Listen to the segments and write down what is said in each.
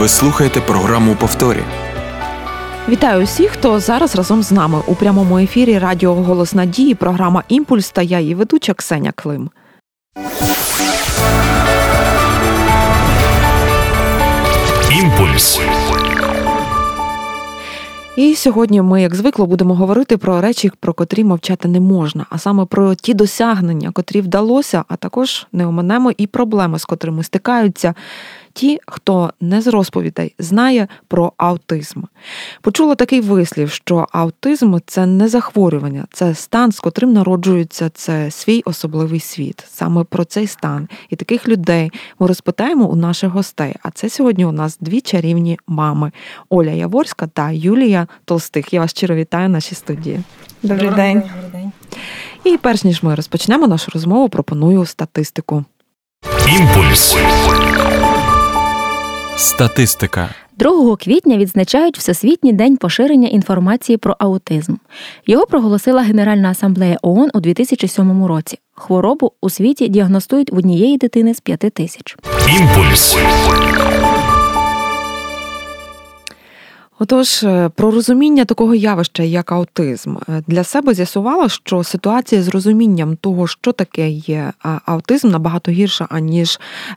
Ви слухаєте програму «Повторі». Вітаю усіх, хто зараз разом з нами. У прямому ефірі радіо «Голос Надії», програма «Імпульс» та я, її ведуча Ксеня Клим. «Імпульс». І сьогодні ми, як звикло, будемо говорити про речі, про котрі мовчати не можна, а саме про ті досягнення, котрі вдалося, а також не оминемо і проблеми, з котрими стикаються ті, хто не з розповідей знає про аутизм. Почула такий вислів, що аутизм – це не захворювання, це стан, з котрим народжується, це свій особливий світ. Саме про цей стан і таких людей ми розпитаємо у наших гостей. А це сьогодні у нас дві чарівні мами – Оля Яворська та Юлія Толстих. Я вас щиро вітаю в нашій студії. Добрий день. І перш ніж ми розпочнемо нашу розмову, пропоную статистику. «Імпульс». Статистика. 2 квітня відзначають Всесвітній день поширення інформації про аутизм. Його проголосила Генеральна асамблея ООН у 2007 році. Хворобу у світі діагностують в однієї дитини з 5 тисяч. «Імпульс». Отож, про розуміння такого явища, як аутизм. Для себе з'ясувала, що ситуація з розумінням того, що таке є аутизм, набагато гірша, аніж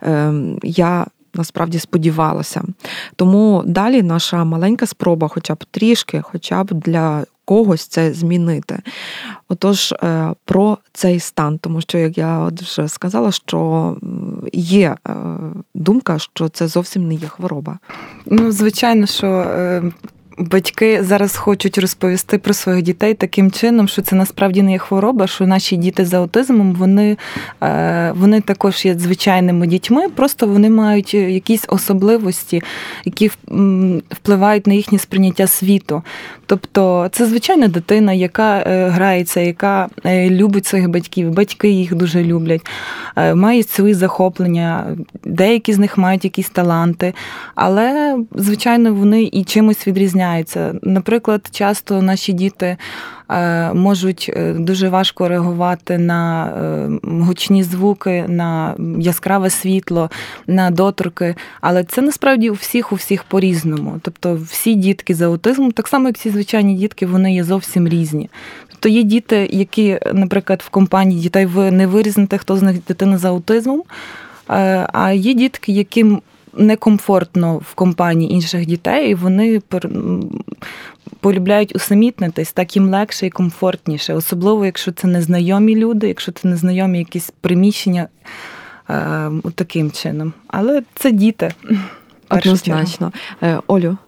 я насправді сподівалася. Тому далі наша маленька спроба хоча б трішки, хоча б для когось це змінити. Отож, про цей стан, тому що, як я вже сказала, що є думка, що це зовсім не є хвороба. Ну, звичайно, що батьки зараз хочуть розповісти про своїх дітей таким чином, що це насправді не є хвороба, що наші діти з аутизмом, вони також є звичайними дітьми, просто вони мають якісь особливості, які впливають на їхнє сприйняття світу. Тобто це звичайна дитина, яка грається, яка любить своїх батьків, батьки їх дуже люблять, мають свої захоплення, деякі з них мають якісь таланти, але, звичайно, вони і чимось відрізняються. Наприклад, часто наші діти можуть дуже важко реагувати на гучні звуки, на яскраве світло, на доторки, але це насправді у всіх по-різному. Тобто всі дітки з аутизмом, так само як всі звичайні дітки, вони є зовсім різні. Тобто є діти, які, наприклад, в компанії дітей ви не вирізните, хто з них дитина з аутизмом, а є дітки, яким некомфортно в компанії інших дітей, і вони полюбляють усамітнитись, так їм легше і комфортніше. Особливо, якщо це незнайомі люди, якщо це незнайомі якісь приміщення таким чином. Але це діти. Однозначно. Олю?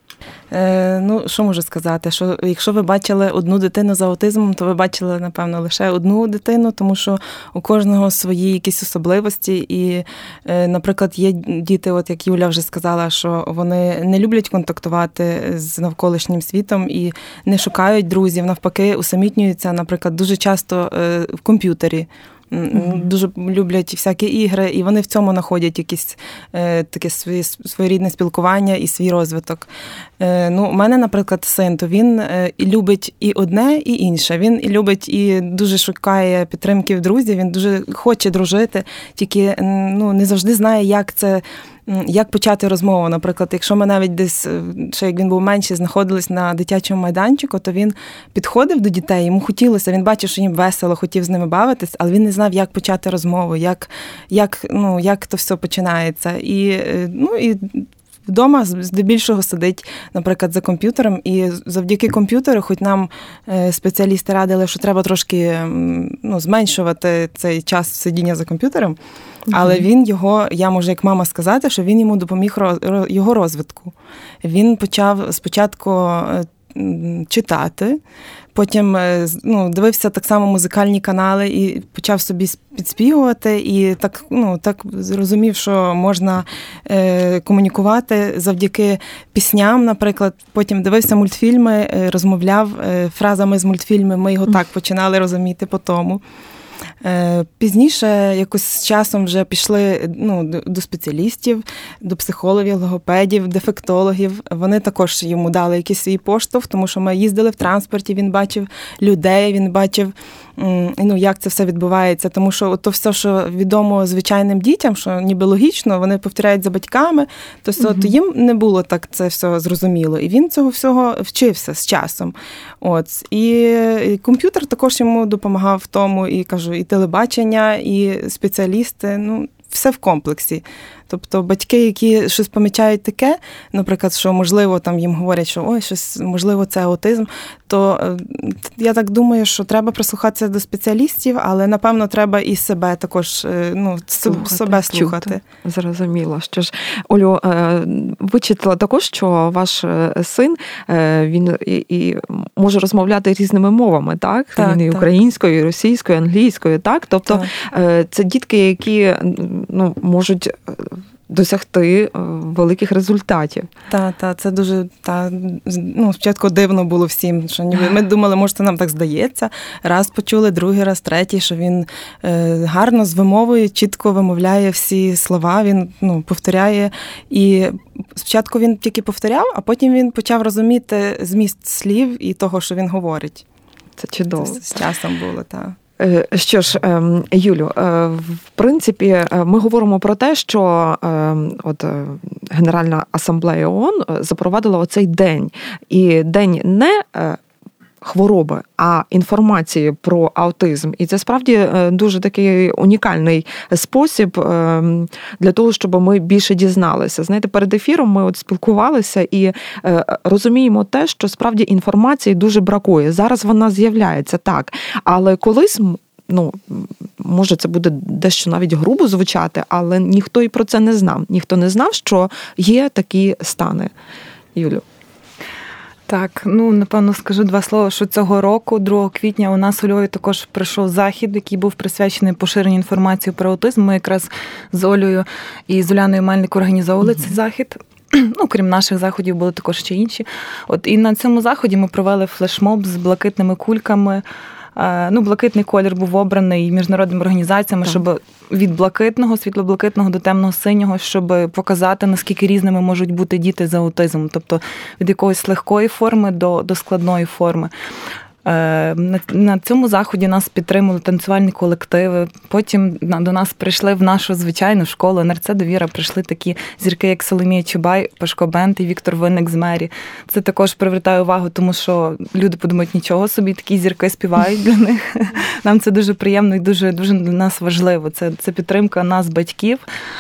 Ну, що можу сказати, що якщо ви бачили одну дитину з аутизмом, то ви бачили, напевно, лише одну дитину, тому що у кожного свої якісь особливості. І, наприклад, є діти, от як Юля вже сказала, що вони не люблять контактувати з навколишнім світом і не шукають друзів, навпаки, усамітнюються, наприклад, дуже часто в комп'ютері. Дуже люблять всякі ігри, і вони в цьому знаходять якісь таке своєрідне спілкування і свій розвиток. Ну, у мене, наприклад, син, то він і любить і одне, і інше. Він і любить і дуже шукає підтримки в друзів, він дуже хоче дружити, тільки не завжди знає, як почати розмову. Наприклад, якщо ми навіть десь, ще як він був менший, знаходились на дитячому майданчику, то він підходив до дітей, йому хотілося, він бачив, що їм весело, хотів з ними бавитись, але він не знав, як почати розмову, як то все починається. І вдома здебільшого сидить, наприклад, за комп'ютером, і завдяки комп'ютеру, хоч нам спеціалісти радили, що треба трошки зменшувати цей час сидіння за комп'ютером, але він я можу як мама сказати, що він йому допоміг його розвитку. Він почав спочатку читати, потім дивився так само музикальні канали і почав собі підспівувати, і так зрозумів, що можна комунікувати завдяки пісням, наприклад. Потім дивився мультфільми, розмовляв фразами з мультфільмів, ми його так починали розуміти по тому. Пізніше якось з часом вже пішли до спеціалістів, до психологів, логопедів, дефектологів. Вони також йому дали якийсь свій поштовх, тому що ми їздили в транспорті, він бачив людей, він бачив, як це все відбувається. Тому що то все, що відомо звичайним дітям, що ніби логічно, вони повторяють за батьками, то їм не було так це все зрозуміло. І він цього всього вчився з часом. І комп'ютер також йому допомагав в тому, і кажу, і телебачення, і спеціалісти, все в комплексі. Тобто батьки, які щось помічають таке, наприклад, що, можливо, там їм говорять, що щось, можливо, це аутизм, то я так думаю, що треба прислухатися до спеціалістів, але, напевно, треба і себе також, себе слухати. Зрозуміло. Що ж, Олю, вичитала також, що ваш син, він і може розмовляти різними мовами, так? Він і українською, і російською, і англійською, так? Тобто це дітки, які можуть досягти великих результатів. Так, це дуже, спочатку дивно було всім, що ніби ми думали, може, це нам так здається. Раз почули, другий раз, третій, що він гарно з вимовою, чітко вимовляє всі слова, він повторяє. І спочатку він тільки повторяв, а потім він почав розуміти зміст слів і того, що він говорить. Це чудово. Це з часом було, так. Що ж, Юлю, в принципі, ми говоримо про те, що Генеральна асамблея ООН запровадила оцей день. І день не хвороби, а інформації про аутизм. І це справді дуже такий унікальний спосіб для того, щоб ми більше дізналися. Знаєте, перед ефіром ми спілкувалися і розуміємо те, що справді інформації дуже бракує. Зараз вона з'являється, так, але колись, може це буде дещо навіть грубо звучати, але ніхто і про це не знав. Ніхто не знав, що є такі стани. Юлю. Так, напевно, скажу два слова, що цього року, 2 квітня, у нас у Львові також пройшов захід, який був присвячений поширенню інформації про аутизм. Ми якраз з Олею і з Уляною Мельник організовували цей захід. Крім наших заходів, були також ще інші. І на цьому заході ми провели флешмоб з блакитними кульками. Блакитний колір був обраний міжнародними організаціями, щоб від блакитного, світло-блакитного до темно-синього, щоб показати, наскільки різними можуть бути діти з аутизмом. Тобто від якоїсь легкої форми до складної форми. На цьому заході нас підтримали танцювальні колективи. Потім до нас прийшли в нашу звичайну школу НРЦ «Довіра», прийшли такі зірки, як Соломія Чубай, Пашко Бент і Віктор Винник з Мері. Це також привертає увагу, тому що люди подумають, нічого собі, такі зірки співають для них. Нам це дуже приємно і дуже, дуже для нас важливо. Це підтримка нас, батьків.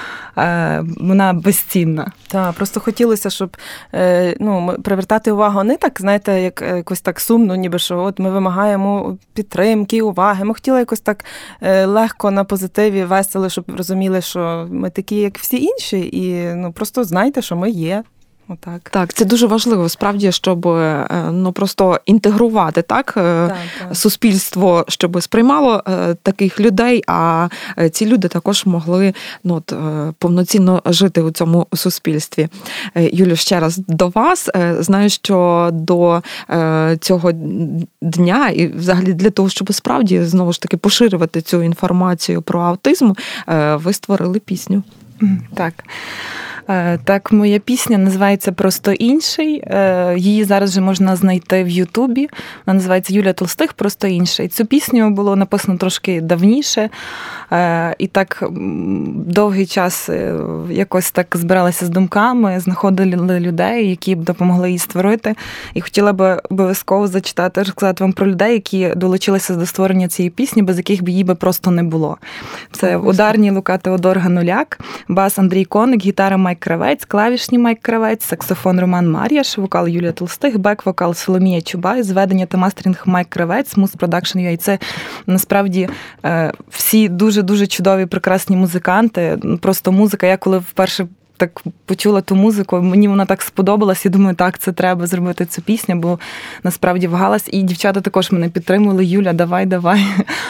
Вона безцінна. Так, просто хотілося, щоб привертати увагу не так, знаєте, як якось так сумно, ніби що ми вимагаємо підтримки, уваги. Ми хотіли якось так легко, на позитиві, весело, щоб розуміли, що ми такі, як всі інші, і просто знайте, що ми є. Отак. Так, це дуже важливо, справді, щоб просто інтегрувати суспільство, щоб сприймало таких людей, а ці люди також могли повноцінно жити у цьому суспільстві. Юлю, ще раз до вас. Знаю, що до цього дня і взагалі для того, щоб справді знову ж таки поширювати цю інформацію про аутизм, ви створили пісню. Так. Так, моя пісня називається «Просто інший». Її зараз вже можна знайти в Ютубі. Вона називається «Юлія Толстих. Просто інший». Цю пісню було написано трошки давніше. І так довгий час якось так збиралася з думками, знаходили людей, які б допомогли її створити. І хотіла б обов'язково розказати вам про людей, які долучилися до створення цієї пісні, без яких б її просто не було. Це ударні Лука Теодор Гануляк, бас Андрій Коник, гітара Майк Кравець, клавішні Майк Кравець, саксофон Роман Мар'яш, вокал Юлія Толстих, бек-вокал Соломія Чубай, зведення та мастеринг Майк Кравець, Smooth Production UA. Це насправді всі дуже чудові, прекрасні музиканти. Просто музика. Я коли вперше так почула ту музику, мені вона так сподобалась, і думаю, так, це треба зробити цю пісню, бо насправді вагалась. І дівчата також мене підтримували. Юля, давай.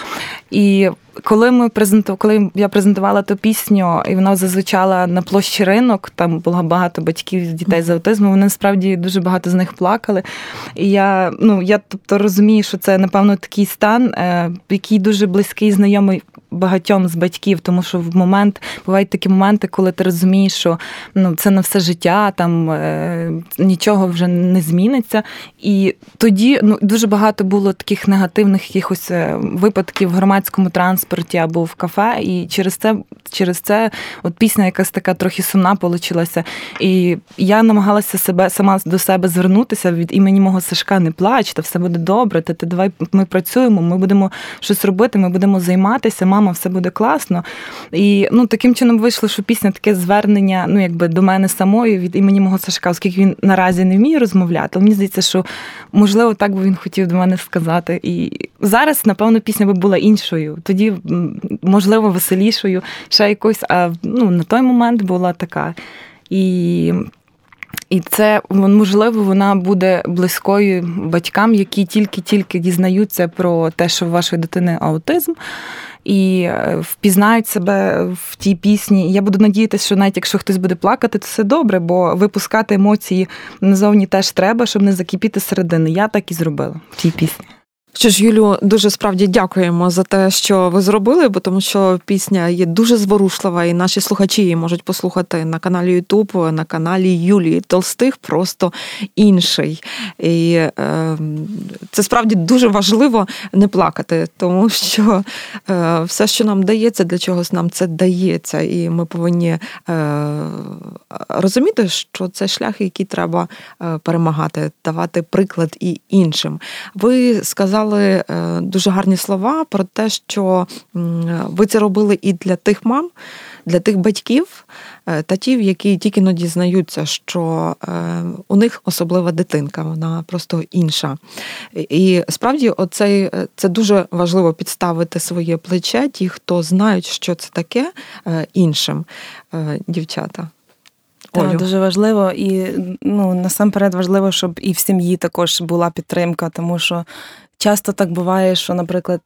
І коли я презентувала ту пісню, і вона зазвучала на площі Ринок, там було багато батьків з дітей з аутизмом, вони насправді дуже багато з них плакали. І я тобто розумію, що це, напевно, такий стан, який дуже близький, знайомий багатьом з батьків, тому що бувають такі моменти, коли ти розумієш, що це на все життя, там нічого вже не зміниться. І тоді дуже багато було таких негативних якихось випадків в громадському транспорті або в кафе, і через це от пісня якась така трохи сумна получилася. І я намагалася сама до себе звернутися від імені мого Сашка: не плач, та все буде добре, ти давай ми працюємо, ми будемо щось робити, ми будемо займатися, мама, все буде класно. І таким чином вийшло, що пісня таке звернення, якби до мене самої від імені мого Сашка, оскільки він наразі не вміє розмовляти. Але мені здається, що можливо так би він хотів до мене сказати. І зараз, напевно, пісня би була іншою. Тоді, можливо, веселішою, ще якось, а на той момент була така. І це, можливо, вона буде близькою батькам, які тільки дізнаються про те, що у вашої дитини аутизм, і впізнають себе в тій пісні. Я буду надіятися, що навіть якщо хтось буде плакати, то все добре, бо випускати емоції назовні теж треба, щоб не закипіти середини. Я так і зробила в тій пісні. Що ж, Юлю, дуже справді дякуємо за те, що ви зробили, бо тому що пісня є дуже зворушлива, і наші слухачі її можуть послухати на каналі YouTube, на каналі Юлії Толстих, просто інший. І це справді дуже важливо не плакати, тому що все, що нам дається, для чогось нам це дається, і ми повинні розуміти, що це шлях, який треба перемагати, давати приклад і іншим. Ви сказали дуже гарні слова про те, що ви це робили і для тих мам, для тих батьків, татів, які тільки дізнаються, що у них особлива дитинка, вона просто інша. І справді це дуже важливо підставити своє плече, ті, хто знають, що це таке, іншим, дівчата. Так, дуже важливо. І насамперед важливо, щоб і в сім'ї також була підтримка, тому що часто так буває, що, наприклад,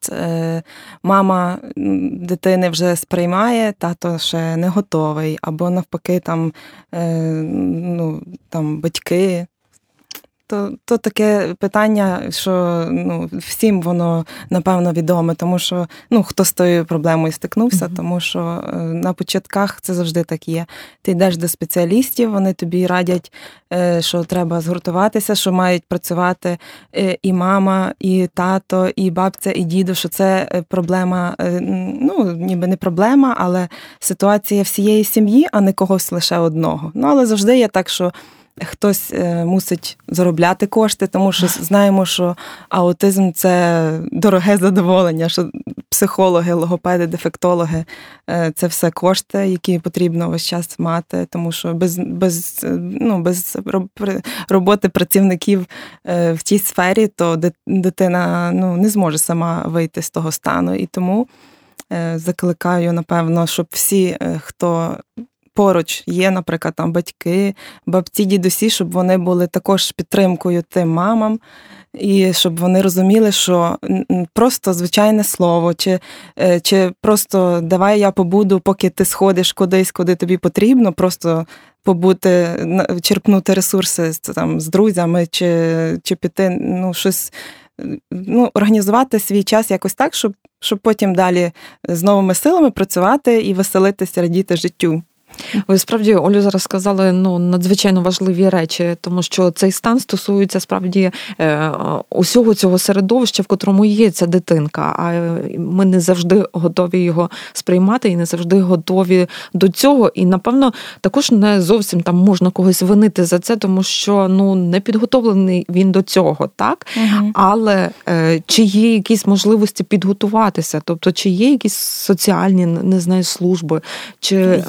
мама дитини вже сприймає, тато ще не готовий, або навпаки там батьки. То таке питання, що всім воно, напевно, відоме, тому що хто з тою проблемою стикнувся, тому що на початках це завжди так є. Ти йдеш до спеціалістів, вони тобі радять, що треба згуртуватися, що мають працювати і мама, і тато, і бабця, і дідо, що це проблема, ніби не проблема, але ситуація всієї сім'ї, а не когось лише одного. Але завжди є так, що хтось мусить заробляти кошти, тому що знаємо, що аутизм – це дороге задоволення, що психологи, логопеди, дефектологи – це все кошти, які потрібно весь час мати, тому що без роботи працівників в тій сфері, то дитина не зможе сама вийти з того стану. І тому закликаю, напевно, щоб всі, хто поруч є, наприклад, там батьки, бабці, дідусі, щоб вони були також підтримкою тим мамам, і щоб вони розуміли, що просто звичайне слово, чи просто давай я побуду, поки ти сходиш кудись, куди тобі потрібно, просто побути, черпнути ресурси з друзями, чи піти, щось, організувати свій час якось так, щоб потім далі з новими силами працювати і веселитися, радіти життю. Ви справді, Олю, зараз сказали надзвичайно важливі речі, тому що цей стан стосується справді усього цього середовища, в котрому є ця дитинка, а ми не завжди готові його сприймати і не завжди готові до цього. І, напевно, також не зовсім там можна когось винити за це, тому що не підготовлений він до цього, так? Угу. Але чи є якісь можливості підготуватися? Тобто, чи є якісь соціальні, не знаю, служби? Чи є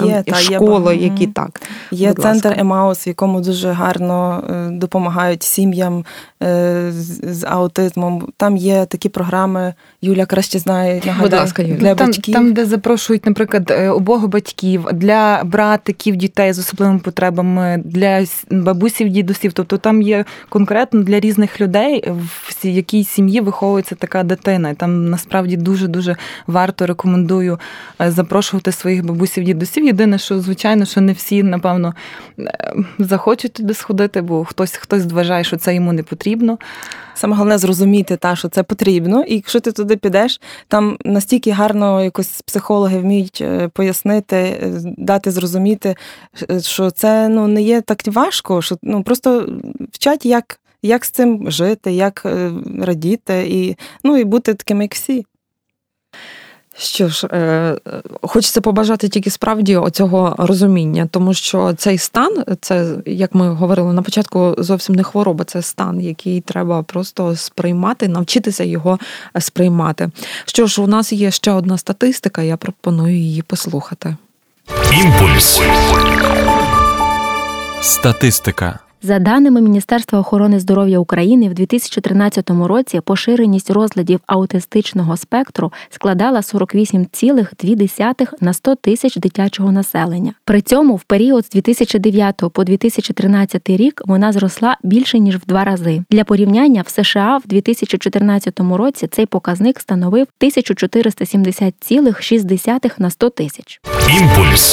школи, які так. Є центр Емаус, в якому дуже гарно допомагають сім'ям з аутизмом. Там є такі програми, Юля краще знає, для батьків. Там, де запрошують, наприклад, обох батьків, для братиків, дітей з особливими потребами, для бабусів, дідусів. Тобто там є конкретно для різних людей, в якій сім'ї виховується така дитина. І там насправді дуже-дуже варто, рекомендую запрошувати своїх бабусів, дідусів. Єдине, що, звичайно, що не всі, напевно, захочуть туди сходити, бо хтось вважає, що це йому не потрібно. Саме головне зрозуміти, що це потрібно, і якщо ти туди підеш, там настільки гарно якось психологи вміють пояснити, дати зрозуміти, що це не є так важко, що просто вчать, як з цим жити, як радіти, і бути такими, як всі. Що ж, хочеться побажати тільки справді оцього розуміння, тому що цей стан, це, як ми говорили на початку, зовсім не хвороба, це стан, який треба просто сприймати, навчитися його сприймати. Що ж, у нас є ще одна статистика, я пропоную її послухати. Імпульс. Статистика. За даними Міністерства охорони здоров'я України, в 2013 році поширеність розладів аутистичного спектру складала 48,2 на 100 тисяч дитячого населення. При цьому в період з 2009 по 2013 рік вона зросла більше, ніж в 2 рази. Для порівняння, в США в 2014 році цей показник становив 1470,6 на 100 тисяч. Імпульс.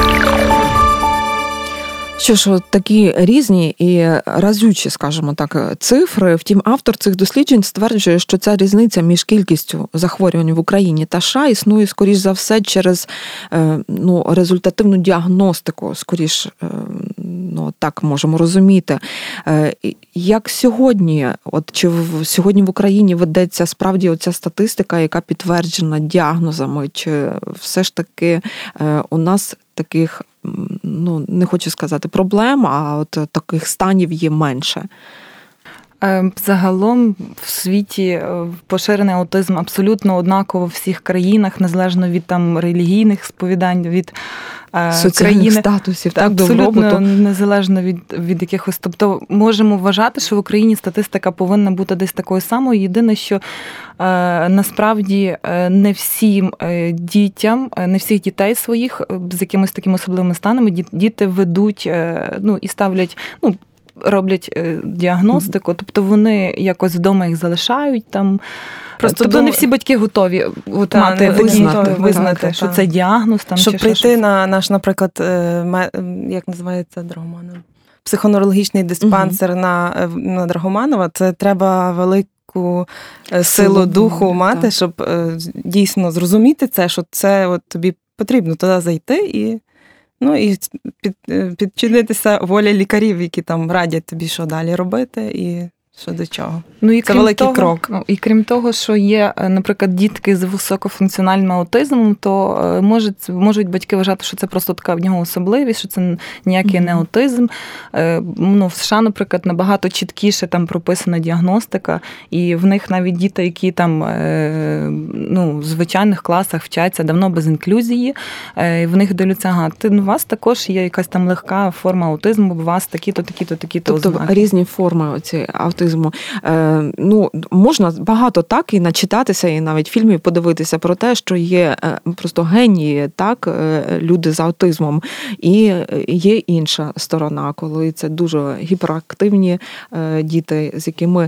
Що ж, такі різні і разючі, скажімо так, цифри. Втім, автор цих досліджень стверджує, що ця різниця між кількістю захворювань в Україні та США існує, скоріш за все, через результативну діагностику, скоріш, так можемо розуміти. Як сьогодні, чи сьогодні в Україні ведеться справді оця статистика, яка підтверджена діагнозами, чи все ж таки у нас таких, не хочу сказати проблем, а от таких станів є менше? Загалом в світі поширений аутизм абсолютно однаково в всіх країнах, незалежно від релігійних сповідань, від соціальних статусів, абсолютно добробуту. Незалежно від якихось. Тобто можемо вважати, що в Україні статистика повинна бути десь такою самою. Єдине, що насправді не всім дітям, не всіх дітей своїх з якимось такими особливими станами діти ведуть, і ставлять, роблять діагностику, тобто вони якось вдома їх залишають там. Тобто не всі батьки готові визнати, що це діагноз. Щоб прийти на наш, наприклад, як називається Драгоманов? Психоневрологічний диспансер на Драгоманова, це треба велику силу духу мати, щоб дійсно зрозуміти це, що це тобі потрібно туди зайти і підчинитися волі лікарів, які там радять тобі, що далі робити і що до чого. Це великий крок. І крім того, що є, наприклад, дітки з високофункціональним аутизмом, то можуть батьки вважати, що це просто така в нього особливість, що це ніякий не аутизм. В США, наприклад, набагато чіткіше там прописана діагностика, і в них навіть діти, які там в звичайних класах вчаться давно без інклюзії, і в них дивляться, у вас також є якась там легка форма аутизму, бо у вас такі-то, такі-то, такі-то ознаки. Тобто різні форми оці аутизму. Можна багато так і начитатися, і навіть фільмів подивитися про те, що є просто генії, так, люди з аутизмом, і є інша сторона, коли це дуже гіперактивні діти, з якими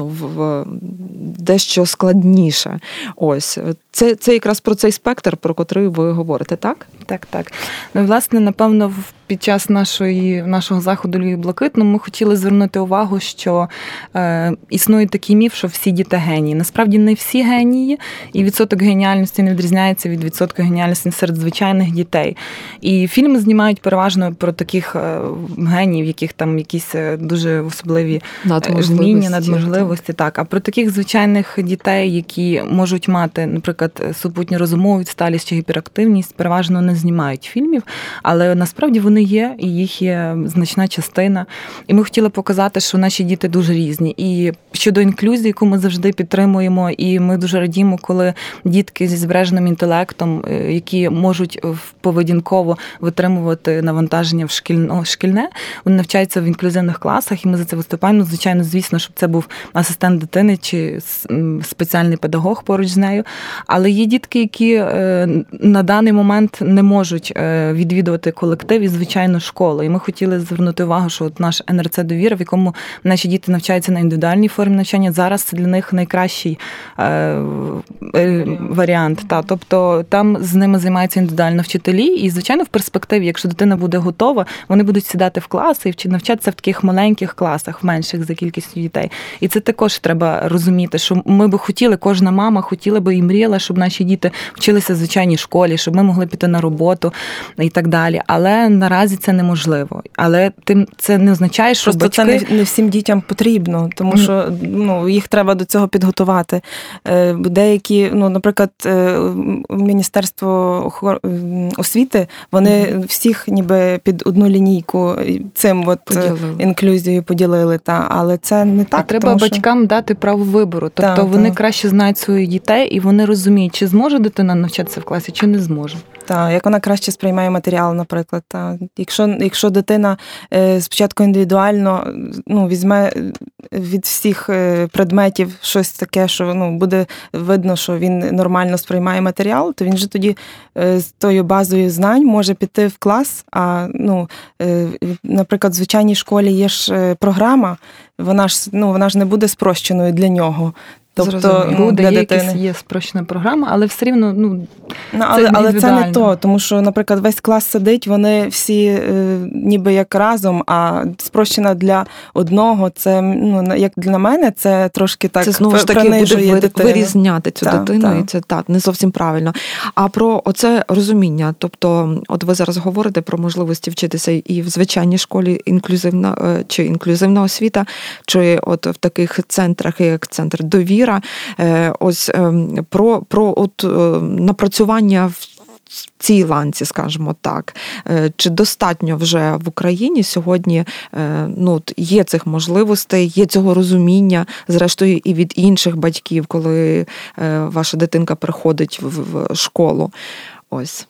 дещо складніше. Ось. Це якраз про цей спектр, про котрий ви говорите, так? Так. Власне, напевно, під час нашого заходу «Львів блакитно» ми хотіли звернути увагу, що існує такий міф, що всі діти генії. Насправді не всі генії, і відсоток геніальності не відрізняється від відсотка геніальності серед звичайних дітей. І фільми знімають переважно про таких геніїв, яких там якісь дуже особливі вміння, надможливості. Так. А про таких звичайних дітей, які можуть мати, наприклад, супутню розумову відсталість чи гіперактивність, переважно не знімають фільмів, але насправді вони є, і їх є значна частина. І ми хотіли показати, що наші діти дуже різні. І щодо інклюзії, яку ми завжди підтримуємо, і ми дуже радімо, коли дітки зі збереженим інтелектом, які можуть поведінково витримувати навантаження в шкільне, вони навчаються в інклюзивних класах, і ми за це виступаємо. Звичайно, звісно, щоб це був асистент дитини чи спеціальний педагог поруч з нею. Але є дітки, які на даний момент не можуть відвідувати колектив і, звичайно, школу. І ми хотіли звернути увагу, що от наш НРЦ «Довіра», в якому наші діти навчаються на індивідуальній формі навчання, зараз це для них найкращий варіант. Тобто там з ними займаються індивідуально вчителі, і, звичайно, в перспективі, якщо дитина буде готова, вони будуть сідати в класи і навчатися в таких маленьких класах, в менших за кількістю дітей. І це також треба розуміти, що ми би хотіли, кожна мама хотіла би і мріяла, щоб наші діти вчилися в звичайній школі, щоб ми могли піти на роботу і так далі. Але наразі це неможливо. Але це не означає, що просто батьки... це не всім дітям потрібно, тому що їх треба до цього підготувати. Деякі, наприклад, Міністерство освіти, вони всіх ніби під одну лінійку цим інклюзією поділили, але це не так. Треба батькам дати право вибору. Тобто вони краще знають своїх дітей, і вони розуміють, чи зможе дитина навчатися в класі, чи не зможе. Так, як вона краще сприймає матеріал, наприклад. Якщо дитина спочатку індивідуально візьме від всіх предметів щось таке, що буде видно, що він нормально сприймає матеріал, то він же тоді з тою базою знань може піти в клас, а, наприклад, в звичайній школі є ж програма, вона ж не буде спрощеною для нього. Тобто буде, є спрощена програма, але все рівно, але це не то, тому що, наприклад, весь клас сидить, вони всі ніби як разом, а спрощена для одного, це, як для мене, це трошки так принижує дитину. Це, знову ж таки, буде вирізняти цю дитину, і це не зовсім правильно. А про оце розуміння, тобто, от ви зараз говорите про можливості вчитися і в звичайній школі інклюзивна освіта, чи от в таких центрах, як центр «Довіра», ось про напрацювання в цій ланці, скажімо так. Чи достатньо вже в Україні сьогодні є цих можливостей, є цього розуміння, зрештою, і від інших батьків, коли ваша дитинка приходить в школу? Ось.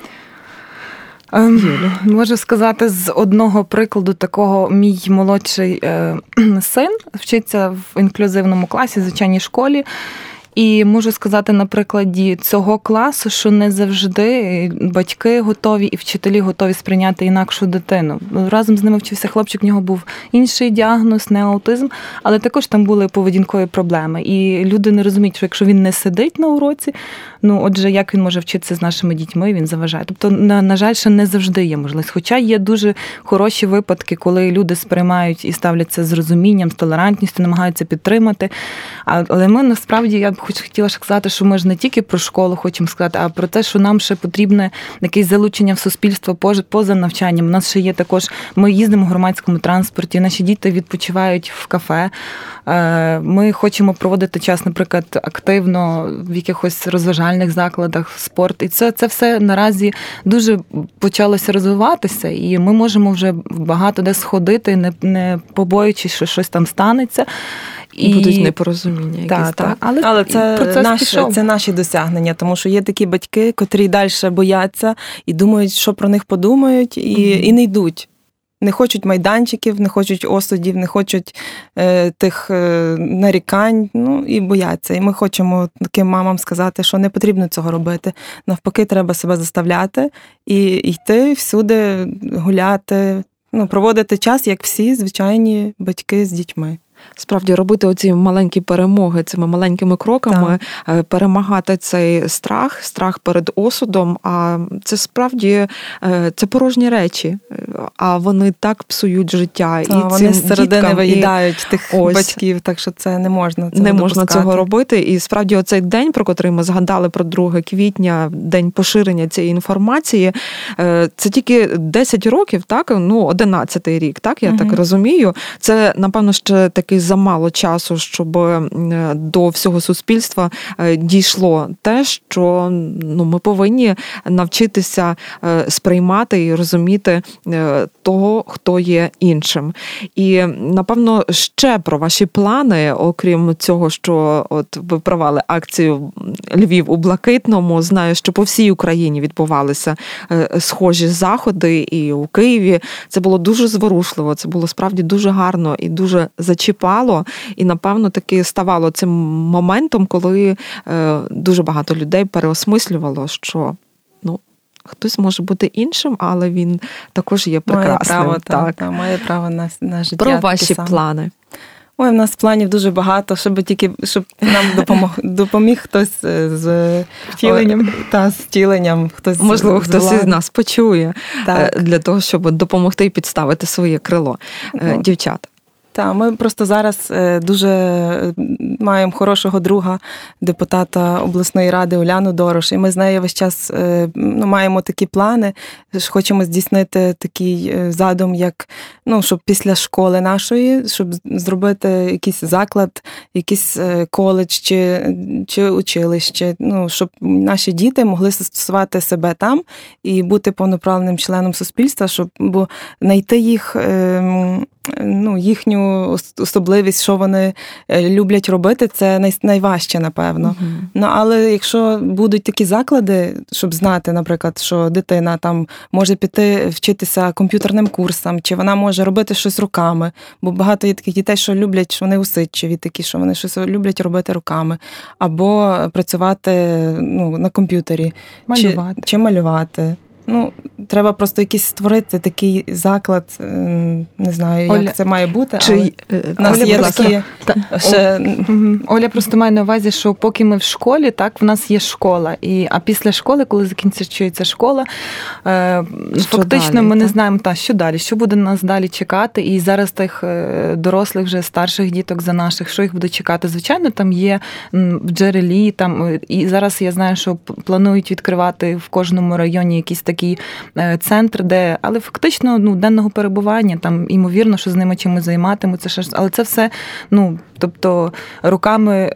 Можу сказати, з одного прикладу такого, мій молодший син вчиться в інклюзивному класі, в звичайній школі. І можу сказати на прикладі цього класу, що не завжди батьки готові і вчителі готові сприйняти інакшу дитину. Разом з ними вчився хлопчик, в нього був інший діагноз, не аутизм, але також там були поведінкові проблеми. І люди не розуміють, що якщо він не сидить на уроці, отже, як він може вчитися з нашими дітьми, він заважає. Тобто, на жаль, ще не завжди є можливість. Хоча є дуже хороші випадки, коли люди сприймають і ставляться з розумінням, з толерантністю, намагаються підтримати. Але ми, насправді, я б хотіла сказати, що ми ж не тільки про школу хочемо сказати, а про те, що нам ще потрібне якесь залучення в суспільство поза навчанням. У нас ще є також, ми їздимо в громадському транспорті, наші діти відпочивають в кафе. Ми хочемо проводити час, наприклад, активно в якихось розважальних закладах, спорт. І це все наразі дуже почалося розвиватися, і ми можемо вже багато де сходити, не побоюючись, що щось там станеться. І будуть непорозуміння якісь, так? Але це наші досягнення, тому що є такі батьки, котрі далі бояться і думають, що про них подумають, і не йдуть. Не хочуть майданчиків, не хочуть осудів, не хочуть тих нарікань, і бояться. І ми хочемо таким мамам сказати, що не потрібно цього робити. Навпаки, треба себе заставляти і йти всюди, гуляти, проводити час, як всі звичайні батьки з дітьми. Справді, робити оці маленькі перемоги цими маленькими кроками, перемагати цей страх перед осудом, а це справді, це порожні речі, а вони так псують життя. І вони зсередини виїдають тих батьків, так що це не можна цього можна цього робити. І справді оцей день, про котрий ми згадали, про 2 квітня, день поширення цієї інформації, це тільки 10 років, так? 11-й рік, так? Я так розумію. Це, напевно, ще такий все-таки замало часу, щоб до всього суспільства дійшло те, що ми повинні навчитися сприймати і розуміти того, хто є іншим. І, напевно, ще про ваші плани, окрім цього, що от ви провели акцію «Львів у блакитному», знаю, що по всій Україні відбувалися схожі заходи і у Києві. Це було дуже зворушливо, це було справді дуже гарно і дуже зачіпало. І, напевно, таки ставало цим моментом, коли дуже багато людей переосмислювало, що хтось може бути іншим, але він також є прекрасним. Має право, має право на життя. Про ваші плани. Ой, в нас планів дуже багато, щоб нам допоміг хтось з втіленням. З втіленням. Можливо, хтось із нас почує для того, щоб допомогти і підставити своє крило. Дівчата. Так, ми просто зараз дуже маємо хорошого друга, депутата обласної ради Уляну Дорош, і ми з нею весь час маємо такі плани, хочемо здійснити такий задум, як, щоб після школи нашої, щоб зробити якийсь заклад, якийсь коледж чи училище, щоб наші діти могли застосувати себе там і бути повноправним членом суспільства, бо знайти їхню особливість, що вони люблять робити, це найважче, напевно. Але якщо будуть такі заклади, щоб знати, наприклад, що дитина там може піти вчитися комп'ютерним курсам, чи вона може робити щось руками, бо багато є таких дітей, що люблять, що вони усидчиві такі, що вони щось люблять робити руками, або працювати на комп'ютері, чи малювати. Треба просто якийсь створити такий заклад, не знаю, як це має бути, але у нас є такі... Оля просто має на увазі, що поки ми в школі, так, в нас є школа. А після школи, коли закінчується школа, фактично далі, ми не знаємо, що далі, що буде нас далі чекати. І зараз тих дорослих, вже старших діток за наших, що їх буде чекати. Звичайно, там є в Джерелі, і зараз я знаю, що планують відкривати в кожному районі якісь такий центр, але фактично денного перебування, там, ймовірно, що з ними чимось займатимуться, але це все, тобто, руками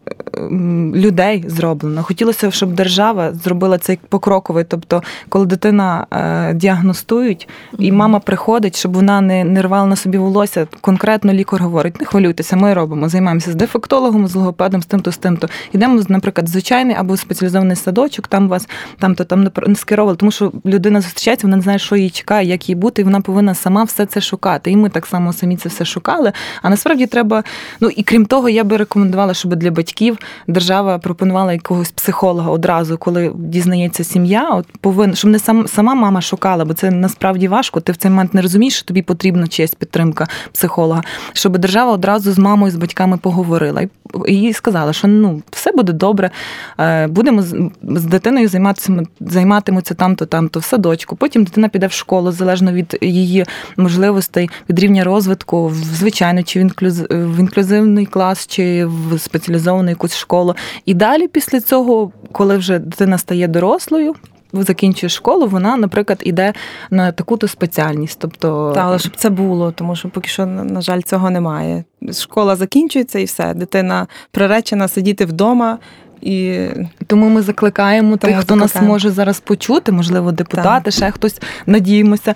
людей зроблено. Хотілося, щоб держава зробила цей покроковий, тобто, коли дитина діагностують, і мама приходить, щоб вона не рвала на собі волосся, конкретно лікар говорить, не хвилюйтеся, ми робимо, займаємося з дефектологом, з логопедом, з тим-то. Йдемо, наприклад, звичайний або спеціалізований садочок, там вас, там не скеровували, тому що людина зустрічається, вона не знає, що їй чекає, як їй бути, і вона повинна сама все це шукати. І ми так само самі це все шукали. А насправді треба, і крім того, я би рекомендувала, щоб для батьків держава пропонувала якогось психолога одразу, коли дізнається сім'я, щоб не сама мама шукала, бо це насправді важко, ти в цей момент не розумієш, що тобі потрібна чиясь підтримка психолога, щоб держава одразу з мамою, з батьками поговорила і сказала, що все буде добре, будемо з дитиною займатимуться там-то в садочку, потім дитина піде в школу, залежно від її можливостей, від рівня розвитку, в звичайну, чи в інклюзивний клас, чи в спеціалізовану якусь школу. І далі після цього, коли вже дитина стає дорослою, закінчує школу, вона, наприклад, іде на таку-то спеціальність. Тобто... Так, але щоб це було, тому що поки що, на жаль, цього немає. Школа закінчується і все. Дитина приречена сидіти вдома. І тому ми закликаємо тих, хто нас може зараз почути, можливо, депутати, ще хтось, надіємося,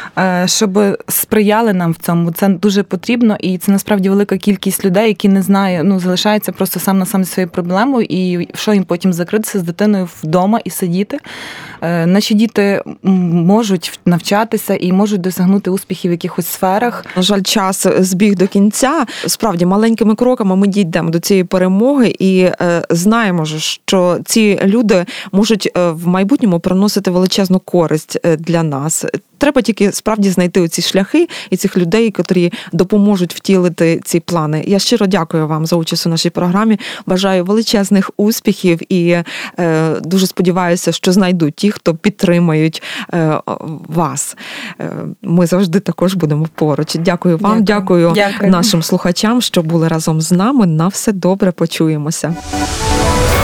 щоб сприяли нам в цьому. Це дуже потрібно, і це насправді велика кількість людей, які не знають, залишаються просто сам на сам зі своєю проблемою, і що їм потім закритися з дитиною вдома і сидіти. Наші діти можуть навчатися і можуть досягнути успіхів в якихось сферах. На жаль, час збіг до кінця. Справді, маленькими кроками ми дійдемо до цієї перемоги і знаємо, що ці люди можуть в майбутньому приносити величезну користь для нас. Треба тільки справді знайти оці шляхи і цих людей, котрі допоможуть втілити ці плани. Я щиро дякую вам за участь у нашій програмі. Бажаю величезних успіхів і дуже сподіваюся, що знайдуть ті, хто підтримають вас. Ми завжди також будемо поруч. Дякую вам, дякую нашим слухачам, що були разом з нами. На все добре, почуємося.